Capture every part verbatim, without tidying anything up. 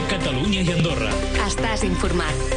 Catalunya i Andorra. Estàs informat.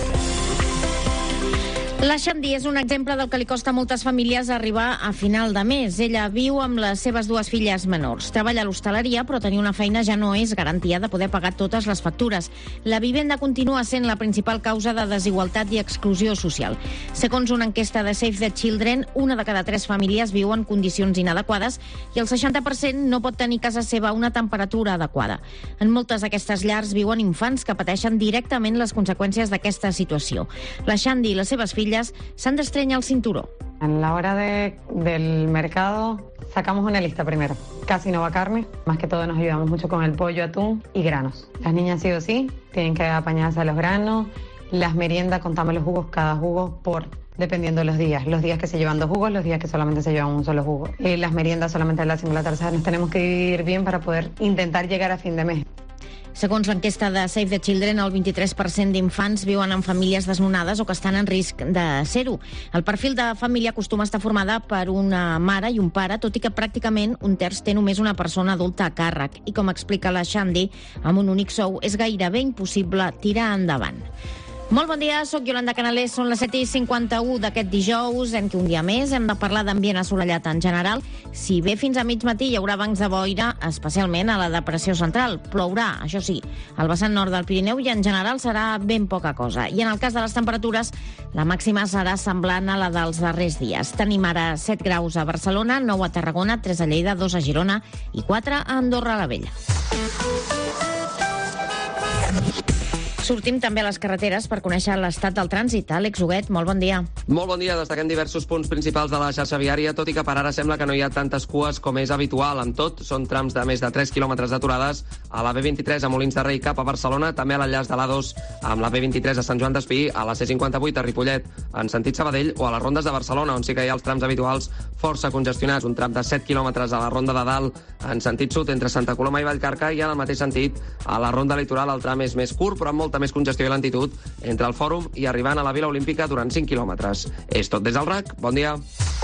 La Xandi és un exemple del que li costa a moltes famílies arribar a final de mes. Ella viu amb les seves dues filles menors. Treballa a l'hostaleria, però tenir una feina ja no és garantia de poder pagar totes les factures. La vivenda continua sent la principal causa de desigualtat i exclusió social. Segons una enquesta de Save the Children, una de cada tres famílies viu en condicions inadequades i el seixanta per cent no pot tenir a casa seva una temperatura adequada. En moltes d'aquestes llars viuen infants que pateixen directament les conseqüències d'aquesta situació. La Xandi i les seves filles s'han d'estrenyar el cinturó. En la hora de, del mercado sacamos una lista primero. Casi no va carne, más que todo nos ayudamos mucho con el pollo, atún y granos. Las niñas sí o sí tienen que apañarse a los granos. Las meriendas contamos los jugos, cada jugo por dependiendo de los días. Los días que se llevan dos jugos, los días que solamente se llevan un solo jugo. Y las meriendas solamente las hacen la tercera. Nos tenemos que dividir bien para poder intentar llegar a fin de mes. Segons l'enquesta de Save the Children, el vint-i-tres per cent d'infants viuen en famílies desnonades o que estan en risc de ser-ho. El perfil de família acostuma a estar formada per una mare i un pare, tot i que pràcticament un terç té només una persona adulta a càrrec. I com explica la Xandi, amb un únic sou és gairebé impossible tirar endavant. Molt bon dia, sóc Yolanda Canalés, són les set i cinquanta-u d'aquest dijous, en què un dia més hem de parlar d'ambient assolellat en general. Si bé fins a mig matí hi haurà bancs de boira, especialment a la depressió central. Plourà, això sí, al vessant nord del Pirineu i en general serà ben poca cosa. I en el cas de les temperatures, la màxima serà semblant a la dels darrers dies. Tenim ara set graus a Barcelona, nou a Tarragona, tres a Lleida, dos a Girona i quatre a Andorra la Vella. Sortim també a les carreteres per conèixer l'estat del trànsit. Àlex Huguet, molt bon dia. Molt bon dia. Destaquem diversos punts principals de la xarxa viària, tot i que per ara sembla que no hi ha tantes cues com és habitual. Amb tot, són trams de més de tres quilòmetres d'aturades a la B vint-i-tres a Molins de Rei cap a Barcelona, també a l'enllaç de l'A dos amb la B vint-i-tres a Sant Joan d'Espí, a la C cinquanta-vuit a Ripollet en sentit Sabadell o a les rondes de Barcelona, on sí que hi ha els trams habituals força congestionats. Un tram de set quilòmetres a la ronda de Dalt en sentit sud entre Santa Coloma i Vallcarca, i en el mateix sentit a la ronda litoral el tram és més curt però amb molta més congestió i lentitud entre el Fòrum i arribant a la Vila Olímpica durant cinc quilòmetres. És tot des del R A C. Bon dia.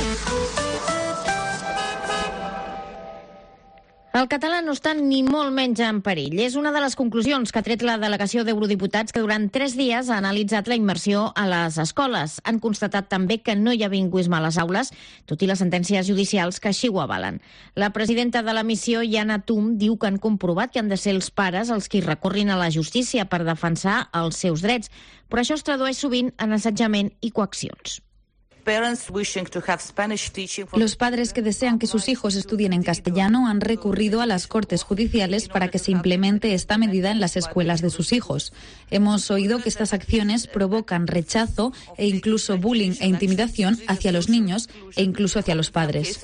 El català no està ni molt menys en perill. És una de les conclusions que ha tret la delegació d'eurodiputats que durant tres dies ha analitzat la immersió a les escoles. Han constatat també que no hi ha bilingüisme a les aules, tot i les sentències judicials que així ho avalen. La presidenta de la missió, Yana Tum, diu que han comprovat que han de ser els pares els qui recorrin a la justícia per defensar els seus drets, però això es tradueix sovint en assetjament i coaccions. Los padres que desean que sus hijos estudien en castellano han recurrido a las Cortes Judiciales para que se implemente esta medida en las escuelas de sus hijos. Hemos oído que estas acciones provocan rechazo e incluso bullying e intimidación hacia los niños e incluso hacia los padres.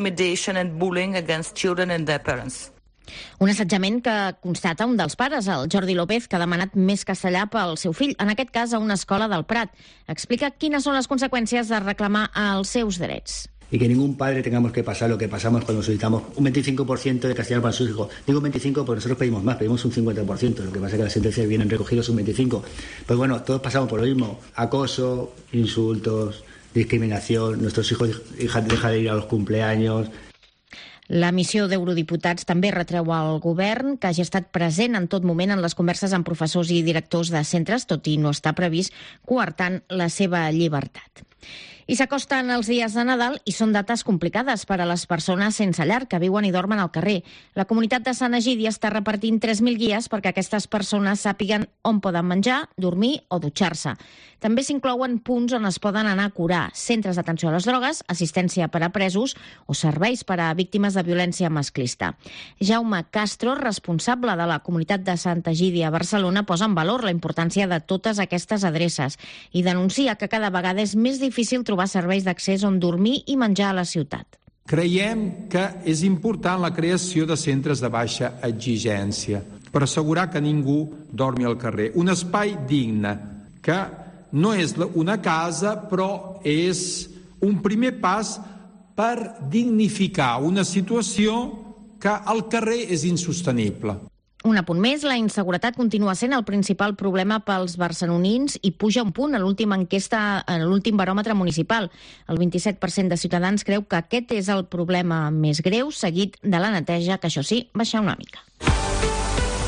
Un assetjament que constata un dels pares, el Jordi López, que ha demanat més castellà pel seu fill, en aquest cas a una escola del Prat. Explica quines són les conseqüències de reclamar els seus drets. Y que ningún padre tengamos que pasar lo que pasamos cuando solicitamos un veinticinco por ciento de castellano para sus hijos. Digo veinticinco porque nosotros pedimos más, pedimos un cincuenta por ciento. Lo que pasa es que las sentencias vienen recogidos un veinticinco por ciento. Pues bueno, todos pasamos por lo mismo. Acoso, insultos, discriminación. Nuestros hijos dejan de ir a los cumpleaños. La missió d'eurodiputats també retreu al govern que hagi estat present en tot moment en les converses amb professors i directors de centres, tot i no està previst, coartant la seva llibertat. I s'acosten els dies de Nadal i són dates complicades per a les persones sense llar que viuen i dormen al carrer. La comunitat de Sant Egidi està repartint tres mil guies perquè aquestes persones sàpiguen on poden menjar, dormir o dutxar-se. També s'inclouen punts on es poden anar a curar, centres d'atenció a les drogues, assistència per a presos o serveis per a víctimes de violència masclista. Jaume Castro, responsable de la comunitat de Sant Egidi a Barcelona, posa en valor la importància de totes aquestes adreces i denuncia que cada vegada és més difícil trobar serveis d'accés on dormir i menjar a la ciutat. Creiem que és important la creació de centres de baixa exigència per assegurar que ningú dormi al carrer. Un espai digne que no és una casa, però és un primer pas per dignificar una situació que al carrer és insostenible. Un apunt més, la inseguretat continua sent el principal problema pels barcelonins i puja un punt a l'última enquesta, a l'últim baròmetre municipal. El vint-i-set per cent de ciutadans creu que aquest és el problema més greu, seguit de la neteja, que això sí, baixa una mica.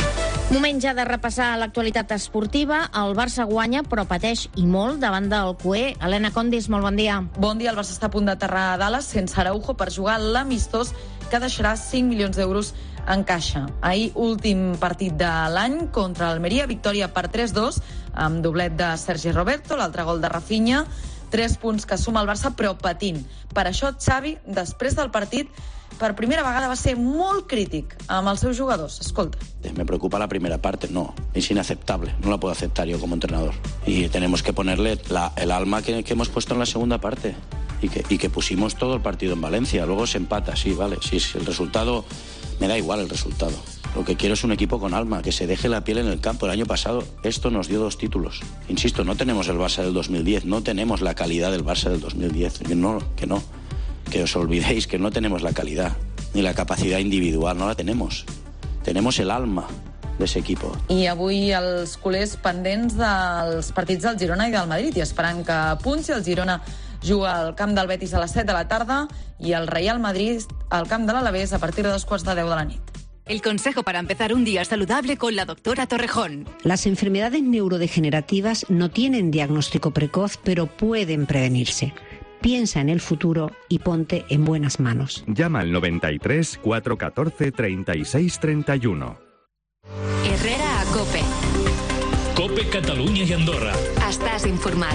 Moment ja de repassar l'actualitat esportiva. El Barça guanya, però pateix i molt davant del Q E. Helena Condis, molt bon dia. Bon dia. El Barça està a punt d'aterrar a Dallas sense Araujo per jugar l'amistós que deixarà cinc milions d'euros en caixa. Ahir, últim partit de l'any contra l'Almeria, victòria per tres dos, amb doblet de Sergi Roberto, l'altre gol de Rafinha, tres punts que suma el Barça, però patint. Per això, Xavi, després del partit, per primera vegada va ser molt crític amb els seus jugadors. Escolta. Me preocupa la primera parte, no, es inaceptable, no la puedo aceptar yo como entrenador. Y tenemos que ponerle la, el alma que, que hemos puesto en la segunda parte y que, y que pusimos todo el partido en Valencia. Luego se empata, sí, vale, sí, sí, el resultado, me da igual el resultado. Lo que quiero es un equipo con alma, que se deje la piel en el campo. El año pasado esto nos dio dos títulos. Insisto, no tenemos el Barça del dos mil diez, no tenemos la calidad del Barça del dos mil diez, que no, que no. Que os olvidéis que no tenemos la calidad ni la capacidad individual, no la tenemos. Tenemos el alma de ese equipo. I avui els culers pendents dels partits del Girona i del Madrid i esperant que punxi. El Girona juga al camp del Betis a les set de la tarda i el Real Madrid al camp de l'Alavés a partir de dos quarts de deu de la nit. El consejo para empezar un día saludable con la doctora Torrejón. Las enfermedades neurodegenerativas no tienen diagnóstico precoz, pero pueden prevenirse. Piensa en el futuro y ponte en buenas manos. Llama al noventa y tres, cuatrocientos catorce, treinta y seis treinta y uno. Herrera a COPE. COPE Catalunya i Andorra. Estàs informat.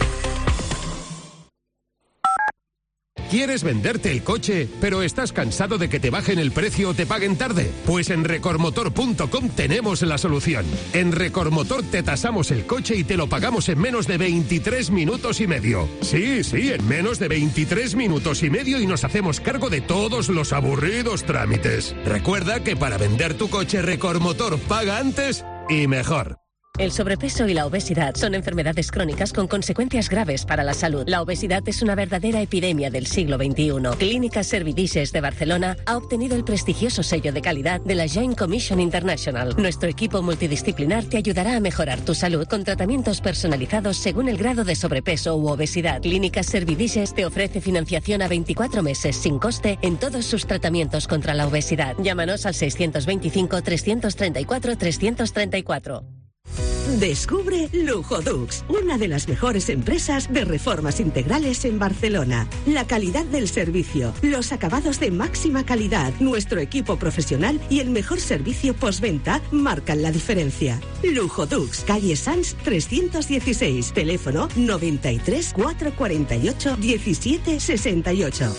¿Quieres venderte el coche, pero estás cansado de que te bajen el precio o te paguen tarde? Pues en Recormotor punto com tenemos la solución. En Recormotor te tasamos el coche y te lo pagamos en menos de veintitrés minutos y medio. Sí, sí, en menos de veintitrés minutos y medio y nos hacemos cargo de todos los aburridos trámites. Recuerda que para vender tu coche Recormotor paga antes y mejor. El sobrepeso y la obesidad son enfermedades crónicas con consecuencias graves para la salud. La obesidad es una verdadera epidemia del siglo veintiuno. Clínicas Servidices de Barcelona ha obtenido el prestigioso sello de calidad de la Joint Commission International. Nuestro equipo multidisciplinar te ayudará a mejorar tu salud con tratamientos personalizados según el grado de sobrepeso u obesidad. Clínicas Servidices te ofrece financiación a veinticuatro meses sin coste en todos sus tratamientos contra la obesidad. Llámanos al seiscientos veinticinco, trescientos treinta y cuatro, trescientos treinta y cuatro. Descubre Lujodux, una de las mejores empresas de reformas integrales en Barcelona. La calidad del servicio, los acabados de máxima calidad, nuestro equipo profesional y el mejor servicio postventa marcan la diferencia. Lujodux, calle Sanz trescientos dieciséis, teléfono noventa y tres, cuatrocientos cuarenta y ocho, diecisiete sesenta y ocho.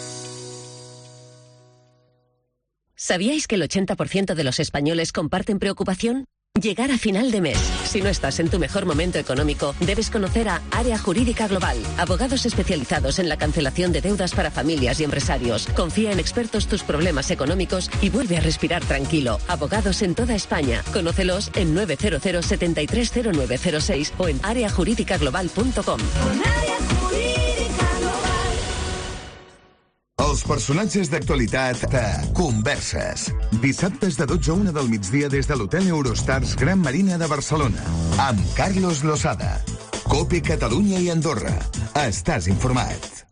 ¿Sabíais que el ochenta por ciento de los españoles comparten preocupación? Llegar a final de mes. Si no estás en tu mejor momento económico, debes conocer a Área Jurídica Global. Abogados especializados en la cancelación de deudas para familias y empresarios. Confía en expertos tus problemas económicos y vuelve a respirar tranquilo. Abogados en toda España. Conócelos en nueve cero cero, setenta y tres cero nueve cero seis o en área jurídica global punto com. Els personatges d'actualitat a Converses. Dissabtes de dotze a una del migdia des de l'Hotel Eurostars Gran Marina de Barcelona. Amb Carlos Losada. COPE Catalunya i Andorra. Estàs informat.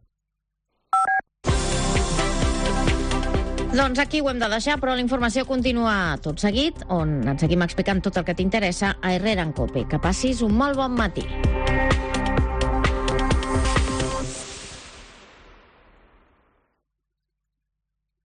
Doncs aquí ho hem de deixar, però la informació continua tot seguit, on et seguim explicant tot el que t'interessa a Herrera en COPE. Que passis un molt bon matí.